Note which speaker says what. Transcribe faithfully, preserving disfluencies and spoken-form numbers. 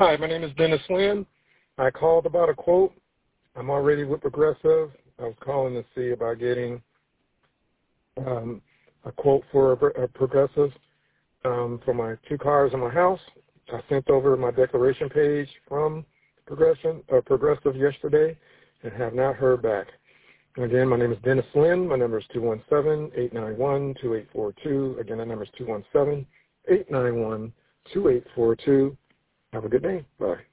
Speaker 1: Hi, my name is Dennis Lynn. I called about a quote. I'm already with Progressive. I was calling to see about getting um, a quote for a, a Progressive um, for my two cars in my house. I sent over my declaration page from Progression, uh, Progressive yesterday and have not heard back. Again, my name is Dennis Lynn. My number is two one seven, eight nine one, two eight four two. Again, that number is two one seven, eight nine one, two eight four two. Have a good day. Bye.